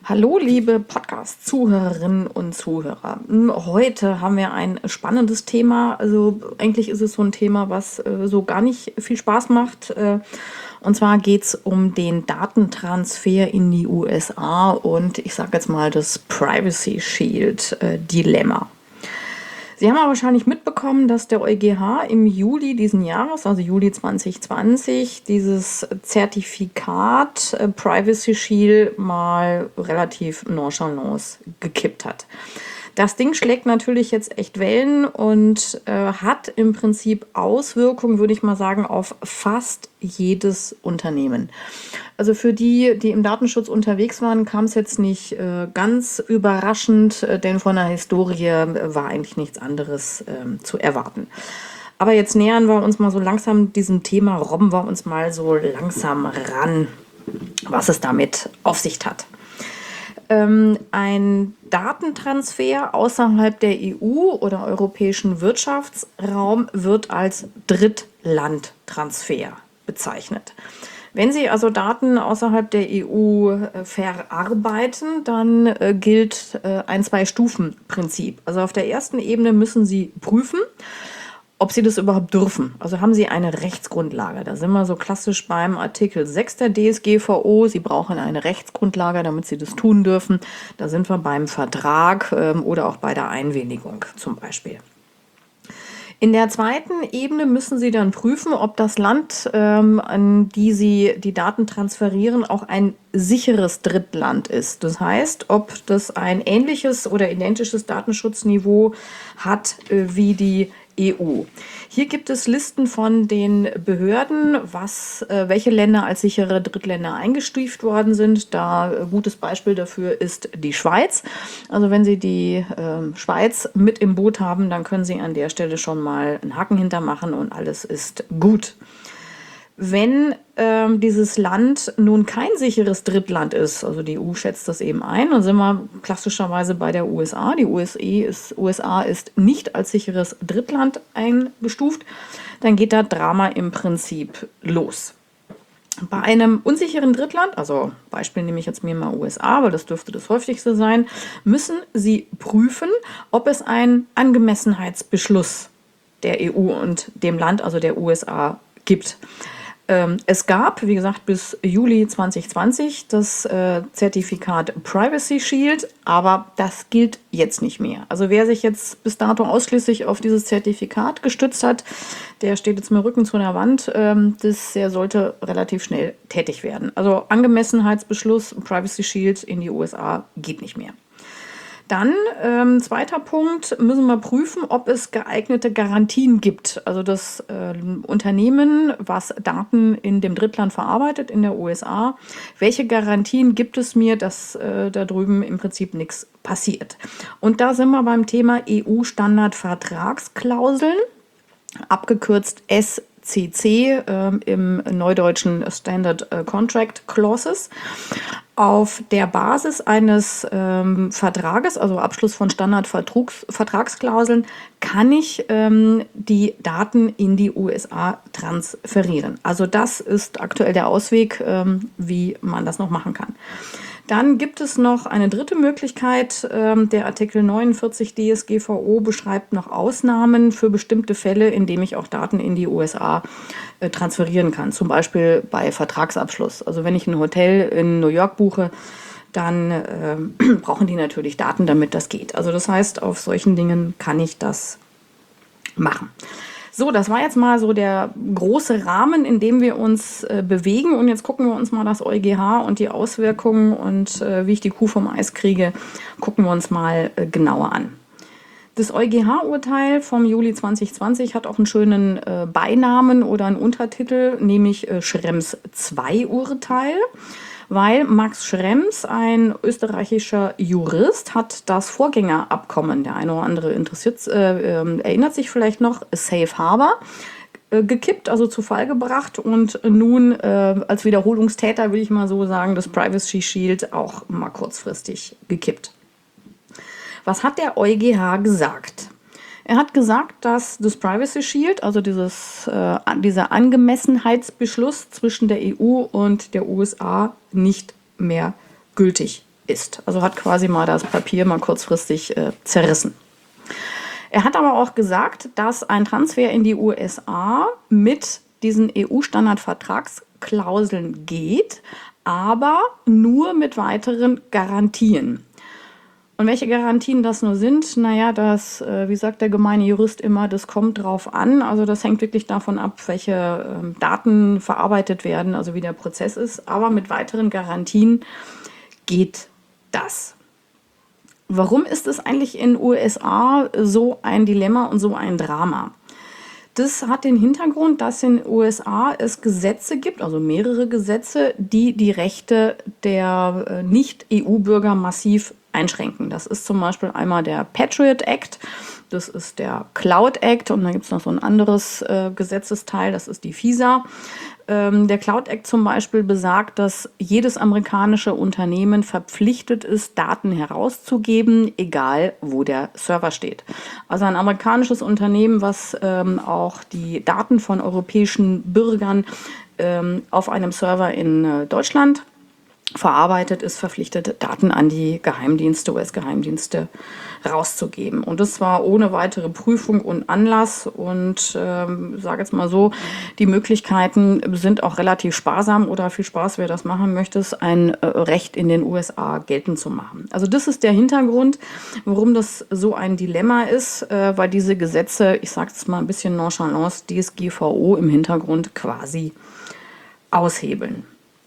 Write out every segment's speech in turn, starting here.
Hallo, liebe Podcast-Zuhörerinnen und Zuhörer. Heute haben wir ein spannendes Thema. Also eigentlich ist es so ein Thema, was so gar nicht viel Spaß macht. Und zwar geht es um den Datentransfer in die USA und ich sage jetzt mal das Privacy Shield Dilemma. Sie haben aber wahrscheinlich mitbekommen, dass der EuGH im Juli diesen Jahres, also Juli 2020, dieses Zertifikat Privacy Shield mal relativ nonchalant gekippt hat. Das Ding schlägt natürlich jetzt echt Wellen und hat im Prinzip Auswirkungen, würde ich mal sagen, auf fast jedes Unternehmen. Also für die, die im Datenschutz unterwegs waren, kam es jetzt nicht ganz überraschend, denn von der Historie war eigentlich nichts anderes zu erwarten. Aber jetzt nähern wir uns mal so langsam diesem Thema, robben wir uns mal so langsam ran, was es damit auf sich hat. Ein Datentransfer außerhalb der EU oder europäischen Wirtschaftsraum wird als Drittlandtransfer bezeichnet. Wenn Sie also Daten außerhalb der EU verarbeiten, dann gilt ein Zwei-Stufen-Prinzip. Also auf der ersten Ebene müssen Sie prüfen, ob Sie das überhaupt dürfen. Also haben Sie eine Rechtsgrundlage. Da sind wir so klassisch beim Artikel 6 der DSGVO. Sie brauchen eine Rechtsgrundlage, damit Sie das tun dürfen. Da sind wir beim Vertrag oder auch bei der Einwilligung zum Beispiel. In der zweiten Ebene müssen Sie dann prüfen, ob das Land, an die Sie die Daten transferieren, auch ein sicheres Drittland ist. Das heißt, ob das ein ähnliches oder identisches Datenschutzniveau hat wie die EU. Hier gibt es Listen von den Behörden, welche Länder als sichere Drittländer eingestuft worden sind. Da gutes Beispiel dafür ist die Schweiz. Also wenn Sie die Schweiz mit im Boot haben, dann können Sie an der Stelle schon mal einen Haken hintermachen und alles ist gut. Wenn dieses Land nun kein sicheres Drittland ist, also die EU schätzt das eben ein, dann sind wir klassischerweise bei der USA. Die USA ist nicht als sicheres Drittland eingestuft. Dann geht da Drama im Prinzip los. Bei einem unsicheren Drittland, also Beispiel nehme ich jetzt mir mal USA, weil das dürfte das häufigste sein, müssen Sie prüfen, ob es einen Angemessenheitsbeschluss der EU und dem Land, also der USA, gibt. Es gab, wie gesagt, bis Juli 2020 das Zertifikat Privacy Shield, aber das gilt jetzt nicht mehr. Also wer sich jetzt bis dato ausschließlich auf dieses Zertifikat gestützt hat, der steht jetzt mit dem Rücken zu einer Wand. Der sollte relativ schnell tätig werden. Also Angemessenheitsbeschluss, Privacy Shield in die USA geht nicht mehr. Dann, zweiter Punkt, müssen wir prüfen, ob es geeignete Garantien gibt. Also das Unternehmen, was Daten in dem Drittland verarbeitet, in der USA, welche Garantien gibt es mir, dass da drüben im Prinzip nichts passiert? Und da sind wir beim Thema EU-Standard-Vertragsklauseln, abgekürzt SCC im Neudeutschen Standard Contract Clauses. Auf der Basis eines Vertrages, also Abschluss von Standardvertragsklauseln, kann ich die Daten in die USA transferieren. Also das ist aktuell der Ausweg, wie man das noch machen kann. Dann gibt es noch eine dritte Möglichkeit. Der Artikel 49 DSGVO beschreibt noch Ausnahmen für bestimmte Fälle, in denen ich auch Daten in die USA transferieren kann. Zum Beispiel bei Vertragsabschluss. Also wenn ich ein Hotel in New York buche, dann brauchen die natürlich Daten, damit das geht. Also das heißt, auf solchen Dingen kann ich das machen. So, das war jetzt mal so der große Rahmen, in dem wir uns bewegen. Und jetzt gucken wir uns mal das EuGH und die Auswirkungen und wie ich die Kuh vom Eis kriege, gucken wir uns mal genauer an. Das EuGH-Urteil vom Juli 2020 hat auch einen schönen Beinamen oder einen Untertitel, nämlich Schrems II-Urteil. Weil Max Schrems, ein österreichischer Jurist, hat das Vorgängerabkommen, der eine oder andere erinnert sich vielleicht noch, Safe Harbor, gekippt, also zu Fall gebracht und nun als Wiederholungstäter, will ich mal so sagen, das Privacy Shield auch mal kurzfristig gekippt. Was hat der EuGH gesagt? Er hat gesagt, dass das Privacy Shield, also dieser Angemessenheitsbeschluss zwischen der EU und der USA nicht mehr gültig ist. Also hat quasi mal das Papier mal kurzfristig zerrissen. Er hat aber auch gesagt, dass ein Transfer in die USA mit diesen EU-Standardvertragsklauseln geht, aber nur mit weiteren Garantien. Und welche Garantien das nur sind, naja, das, wie sagt der gemeine Jurist immer, das kommt drauf an. Also das hängt wirklich davon ab, welche Daten verarbeitet werden, also wie der Prozess ist. Aber mit weiteren Garantien geht das. Warum ist es eigentlich in den USA so ein Dilemma und so ein Drama? Das hat den Hintergrund, dass in den USA es Gesetze gibt, also mehrere Gesetze, die die Rechte der Nicht-EU-Bürger massiv einschränken. Das ist zum Beispiel einmal der Patriot Act, das ist der Cloud Act und dann gibt es noch so ein anderes Gesetzesteil, das ist die FISA. Der Cloud Act zum Beispiel besagt, dass jedes amerikanische Unternehmen verpflichtet ist, Daten herauszugeben, egal wo der Server steht. Also ein amerikanisches Unternehmen, was auch die Daten von europäischen Bürgern auf einem Server in Deutschland verarbeitet, ist verpflichtet, Daten an die Geheimdienste, US-Geheimdienste rauszugeben. Und das war ohne weitere Prüfung und Anlass. Und sage jetzt mal so, die Möglichkeiten sind auch relativ sparsam oder viel Spaß, wer das machen möchte, ein Recht in den USA geltend zu machen. Also das ist der Hintergrund, warum das so ein Dilemma ist, weil diese Gesetze, ich sage jetzt mal ein bisschen Nonchalance, DSGVO im Hintergrund quasi aushebeln.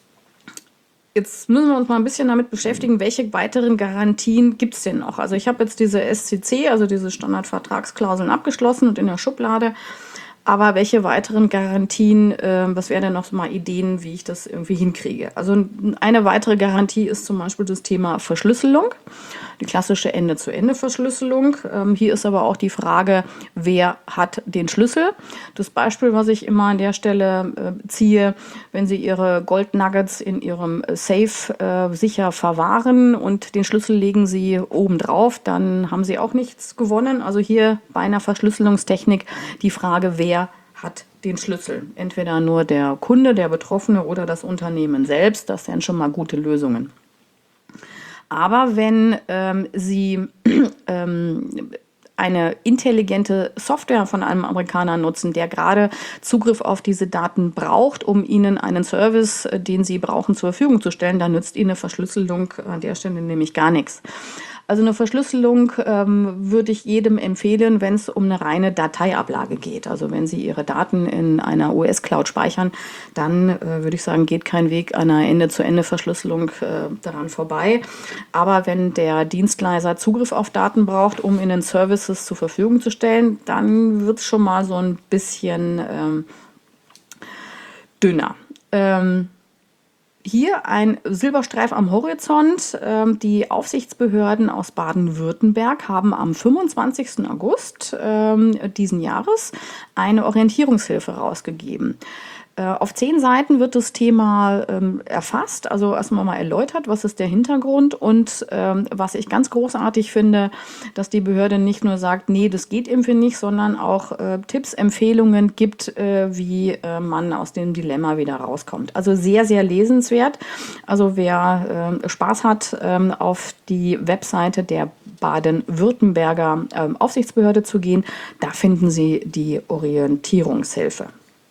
Jetzt müssen wir uns mal ein bisschen damit beschäftigen, welche weiteren Garantien gibt es denn noch? Also ich habe jetzt diese SCC, also diese Standardvertragsklauseln abgeschlossen und in der Schublade. Aber welche weiteren Garantien, was wären denn noch so mal Ideen, wie ich das irgendwie hinkriege? Also eine weitere Garantie ist zum Beispiel das Thema Verschlüsselung, die klassische Ende-zu-Ende-Verschlüsselung. Hier ist aber auch die Frage, wer hat den Schlüssel? Das Beispiel, was ich immer an der Stelle ziehe, wenn Sie Ihre Goldnuggets in Ihrem Safe sicher verwahren und den Schlüssel legen Sie oben drauf, dann haben Sie auch nichts gewonnen. Also hier bei einer Verschlüsselungstechnik die Frage, wer hat den Schlüssel? Entweder nur der Kunde, der Betroffene oder das Unternehmen selbst. Das wären schon mal gute Lösungen. Aber wenn Sie eine intelligente Software von einem Amerikaner nutzen, der gerade Zugriff auf diese Daten braucht, um Ihnen einen Service, den Sie brauchen, zur Verfügung zu stellen, dann nützt Ihnen eine Verschlüsselung an der Stelle nämlich gar nichts. Also eine Verschlüsselung würde ich jedem empfehlen, wenn es um eine reine Dateiablage geht. Also wenn Sie Ihre Daten in einer US-Cloud speichern, dann würde ich sagen, geht kein Weg einer Ende-zu-Ende-Verschlüsselung daran vorbei. Aber wenn der Dienstleister Zugriff auf Daten braucht, um Ihnen Services zur Verfügung zu stellen, dann wird es schon mal so ein bisschen dünner. Hier ein Silberstreif am Horizont. Die Aufsichtsbehörden aus Baden-Württemberg haben am 25. August diesen Jahres eine Orientierungshilfe rausgegeben. Auf 10 Seiten wird das Thema erfasst, also erstmal mal erläutert, was ist der Hintergrund und was ich ganz großartig finde, dass die Behörde nicht nur sagt, nee, das geht irgendwie nicht, sondern auch Tipps, Empfehlungen gibt, wie man aus dem Dilemma wieder rauskommt. Also sehr, sehr lesenswert. Also wer Spaß hat, auf die Webseite der Baden-Württemberger Aufsichtsbehörde zu gehen, da finden Sie die Orientierungshilfe.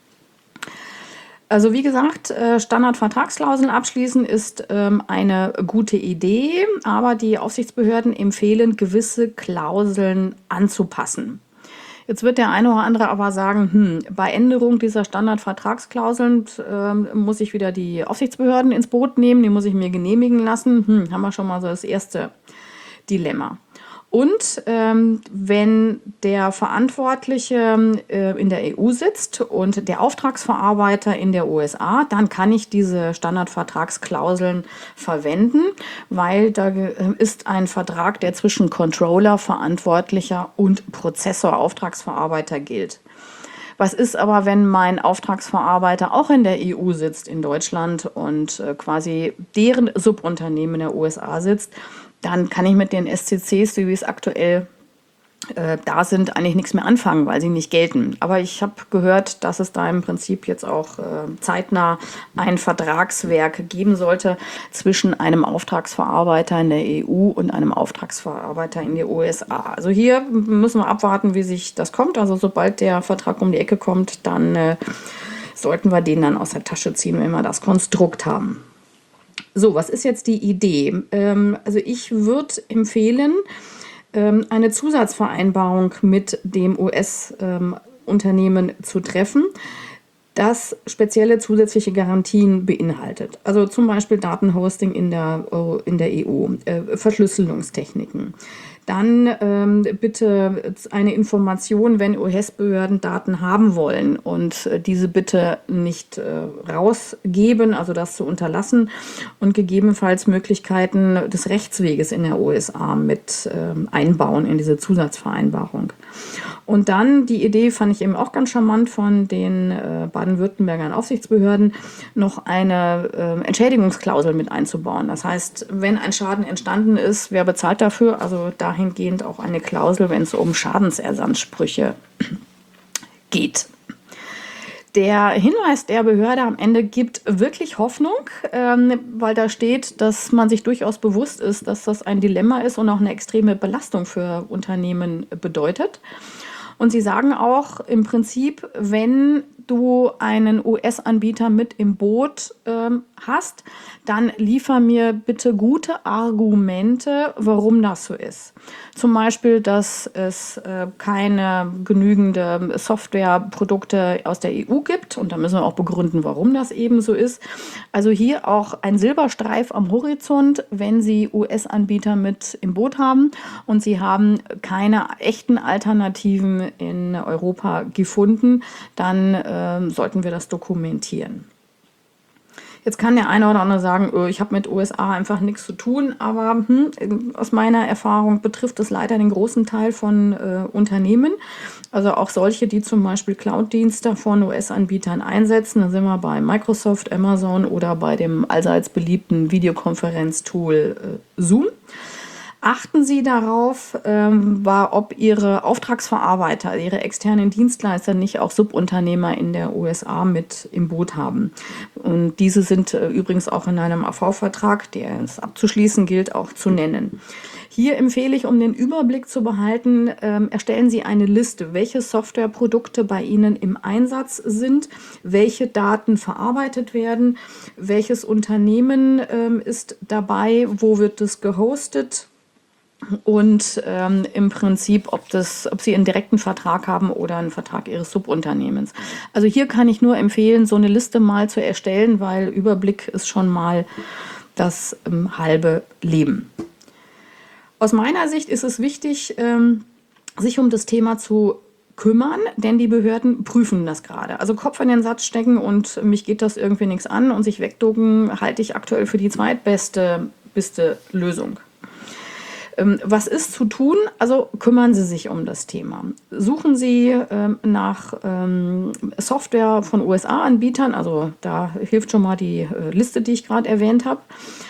Also wie gesagt, Standardvertragsklauseln abschließen ist eine gute Idee, aber die Aufsichtsbehörden empfehlen, gewisse Klauseln anzupassen. Jetzt wird der eine oder andere aber sagen, bei Änderung dieser Standardvertragsklauseln muss ich wieder die Aufsichtsbehörden ins Boot nehmen, die muss ich mir genehmigen lassen. Haben wir schon mal so das erste Dilemma. Und wenn der Verantwortliche in der EU sitzt und der Auftragsverarbeiter in der USA, dann kann ich diese Standardvertragsklauseln verwenden, weil da ist ein Vertrag, der zwischen Controller, Verantwortlicher und Prozessor-Auftragsverarbeiter gilt. Was ist aber, wenn mein Auftragsverarbeiter auch in der EU sitzt, in Deutschland und quasi deren Subunternehmen in der USA sitzt? Dann kann ich mit den SCCs, so wie es aktuell da sind, eigentlich nichts mehr anfangen, weil sie nicht gelten. Aber ich habe gehört, dass es da im Prinzip jetzt auch zeitnah ein Vertragswerk geben sollte zwischen einem Auftragsverarbeiter in der EU und einem Auftragsverarbeiter in den USA. Also hier müssen wir abwarten, wie sich das kommt. Also sobald der Vertrag um die Ecke kommt, dann sollten wir den dann aus der Tasche ziehen, wenn wir das Konstrukt haben. So, was ist jetzt die Idee? Also ich würde empfehlen, eine Zusatzvereinbarung mit dem US-Unternehmen zu treffen, das spezielle zusätzliche Garantien beinhaltet. Also zum Beispiel Datenhosting in der EU, Verschlüsselungstechniken. Dann bitte eine Information, wenn US-Behörden Daten haben wollen und diese bitte nicht rausgeben, also das zu unterlassen und gegebenenfalls Möglichkeiten des Rechtsweges in der USA mit einbauen in diese Zusatzvereinbarung. Und dann die Idee fand ich eben auch ganz charmant von den Baden-Württemberger Aufsichtsbehörden, noch eine Entschädigungsklausel mit einzubauen. Das heißt, wenn ein Schaden entstanden ist, wer bezahlt dafür? Also dahingehend auch eine Klausel, wenn es um Schadensersatzansprüche geht. Der Hinweis der Behörde am Ende gibt wirklich Hoffnung, weil da steht, dass man sich durchaus bewusst ist, dass das ein Dilemma ist und auch eine extreme Belastung für Unternehmen bedeutet. Und sie sagen auch im Prinzip, wenn du einen US-Anbieter mit im Boot hast, dann liefer mir bitte gute Argumente, warum das so ist. Zum Beispiel, dass es keine genügende Softwareprodukte aus der EU gibt. Und da müssen wir auch begründen, warum das eben so ist. Also hier auch ein Silberstreif am Horizont, wenn Sie US-Anbieter mit im Boot haben und Sie haben keine echten Alternativen in Europa gefunden, dann sollten wir das dokumentieren. Jetzt kann der eine oder andere sagen, ich habe mit USA einfach nichts zu tun, aber aus meiner Erfahrung betrifft es leider den großen Teil von Unternehmen, also auch solche, die zum Beispiel Cloud-Dienste von US-Anbietern einsetzen. Da sind wir bei Microsoft, Amazon oder bei dem allseits beliebten Videokonferenztool Zoom. Achten Sie darauf, ob Ihre Auftragsverarbeiter, Ihre externen Dienstleister nicht auch Subunternehmer in der USA mit im Boot haben. Und diese sind übrigens auch in einem AV-Vertrag, der es abzuschließen gilt, auch zu nennen. Hier empfehle ich, um den Überblick zu behalten, erstellen Sie eine Liste, welche Softwareprodukte bei Ihnen im Einsatz sind, welche Daten verarbeitet werden, welches Unternehmen ist dabei, wo wird es gehostet. Und im Prinzip, ob Sie einen direkten Vertrag haben oder einen Vertrag Ihres Subunternehmens. Also hier kann ich nur empfehlen, so eine Liste mal zu erstellen, weil Überblick ist schon mal das halbe Leben. Aus meiner Sicht ist es wichtig, sich um das Thema zu kümmern, denn die Behörden prüfen das gerade. Also Kopf in den Satz stecken und mich geht das irgendwie nichts an und sich wegducken, halte ich aktuell für die zweitbeste Lösung. Was ist zu tun? Also kümmern Sie sich um das Thema. Suchen Sie nach Software von USA-Anbietern, also da hilft schon mal die Liste, die ich gerade erwähnt habe.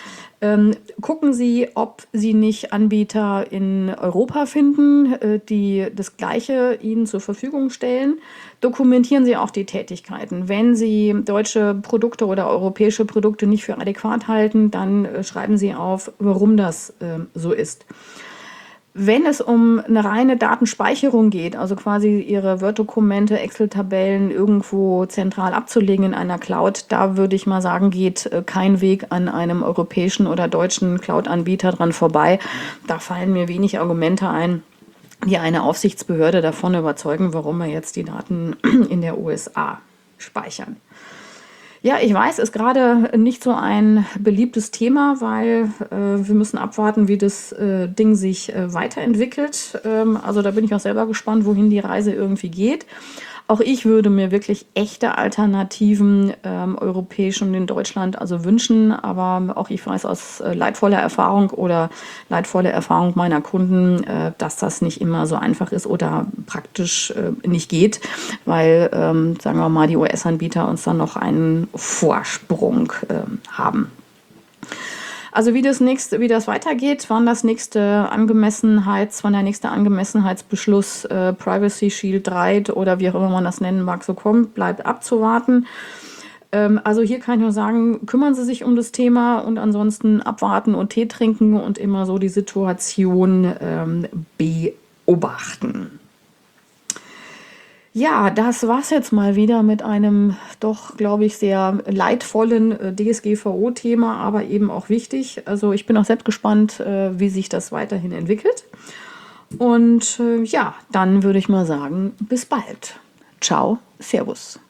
Gucken Sie, ob Sie nicht Anbieter in Europa finden, die das Gleiche Ihnen zur Verfügung stellen. Dokumentieren Sie auch die Tätigkeiten. Wenn Sie deutsche Produkte oder europäische Produkte nicht für adäquat halten, dann schreiben Sie auf, warum das so ist. Wenn es um eine reine Datenspeicherung geht, also quasi Ihre Word-Dokumente, Excel-Tabellen irgendwo zentral abzulegen in einer Cloud, da würde ich mal sagen, geht kein Weg an einem europäischen oder deutschen Cloud-Anbieter dran vorbei. Da fallen mir wenig Argumente ein, die eine Aufsichtsbehörde davon überzeugen, warum wir jetzt die Daten in der USA speichern. Ja, ich weiß, ist gerade nicht so ein beliebtes Thema, weil wir müssen abwarten, wie das Ding sich weiterentwickelt. Also da bin ich auch selber gespannt, wohin die Reise irgendwie geht. Auch ich würde mir wirklich echte Alternativen europäisch und in Deutschland also wünschen, aber auch ich weiß aus leidvoller Erfahrung oder leidvoller Erfahrung meiner Kunden, dass das nicht immer so einfach ist oder praktisch nicht geht, weil, sagen wir mal, die US-Anbieter uns dann noch einen Vorsprung haben. also wie das weitergeht, wann der nächste Angemessenheitsbeschluss Privacy Shield 3 oder wie auch immer man das nennen mag, so kommt, bleibt abzuwarten. Also hier kann ich nur sagen, kümmern Sie sich um das Thema und ansonsten abwarten und Tee trinken und immer so die Situation beobachten. Ja, das war's jetzt mal wieder mit einem doch, glaube ich, sehr leidvollen DSGVO-Thema, aber eben auch wichtig. Also ich bin auch selbst gespannt, wie sich das weiterhin entwickelt. Und ja, dann würde ich mal sagen, bis bald. Ciao, Servus.